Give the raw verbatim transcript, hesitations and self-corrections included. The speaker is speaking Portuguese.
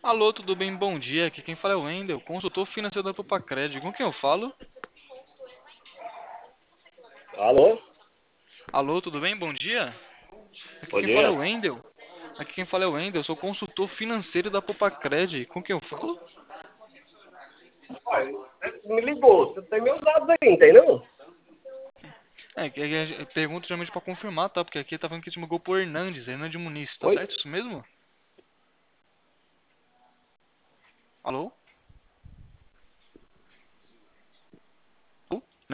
Alô, tudo bem? Bom dia. Aqui quem fala é o Wendel, consultor financeiro da Tupacred. Com quem eu falo? Alô? Alô, tudo bem? Bom dia. Aqui Bom quem fala é dia. o Wendel. Aqui quem fala é o Wendel, sou consultor financeiro da Tupacred. Com quem eu falo? Pai, você me ligou, você tem meus dados aí, não tem não? É, que é, é, pergunto geralmente pra confirmar, tá? Porque aqui tá falando que te ligou por Hernandes, Hernandes Muniz, tá Oi? certo isso mesmo? Alô?